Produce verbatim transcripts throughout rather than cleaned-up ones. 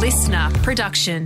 listener production.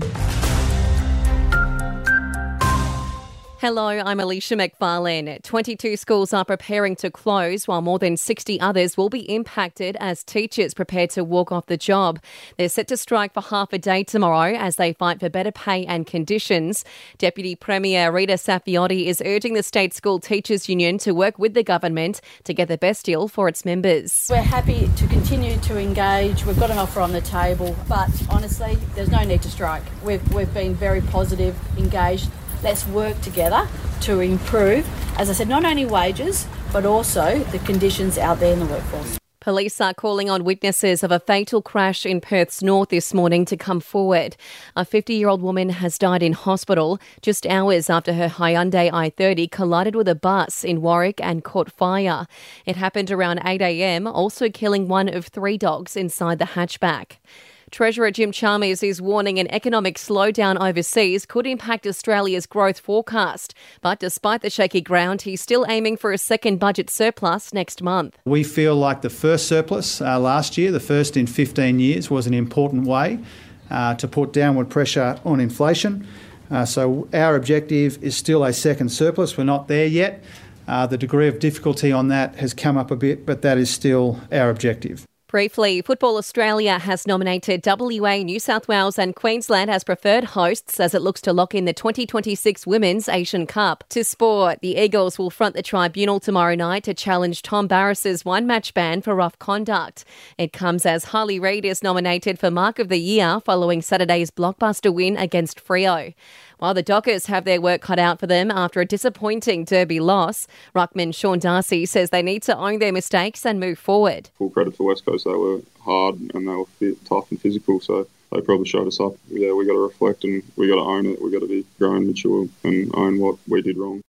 Hello, I'm Alicia McFarlane. twenty-two schools are preparing to close while more than sixty others will be impacted as teachers prepare to walk off the job. They're set to strike for half a day tomorrow as they fight for better pay and conditions. Deputy Premier Rita Saffioti is urging the State School Teachers Union to work with the government to get the best deal for its members. We're happy to continue to engage. We've got an offer on the table, but honestly, there's no need to strike. We've, we've been very positive, engaged. Let's work together to improve, as I said, not only wages, but also the conditions out there in the workforce. Police are calling on witnesses of a fatal crash in Perth's north this morning to come forward. A fifty-year-old woman has died in hospital just hours after her Hyundai i thirty collided with a bus in Warwick and caught fire. It happened around eight a.m, also killing one of three dogs inside the hatchback. Treasurer Jim Chalmers is warning an economic slowdown overseas could impact Australia's growth forecast. But despite the shaky ground, he's still aiming for a second budget surplus next month. We feel like the first surplus uh, last year, the first in fifteen years, was an important way uh, to put downward pressure on inflation. Uh, so our objective is still a second surplus. We're not there yet. Uh, the degree of difficulty on that has come up a bit, but that is still our objective. Briefly, Football Australia has nominated W A, New South Wales and Queensland as preferred hosts as it looks to lock in the twenty twenty-six Women's Asian Cup. To sport, the Eagles will front the tribunal tomorrow night to challenge Tom Barris's one-match ban for rough conduct. It comes as Harley Reid is nominated for Mark of the Year following Saturday's blockbuster win against Freo. While the Dockers have their work cut out for them after a disappointing Derby loss, ruckman Sean Darcy says they need to own their mistakes and move forward. Full credit to West Coast, they were hard and they were fit, tough and physical, so they probably showed us up. Yeah, we got to reflect and we got to own it. We got to be grown, mature and own what we did wrong.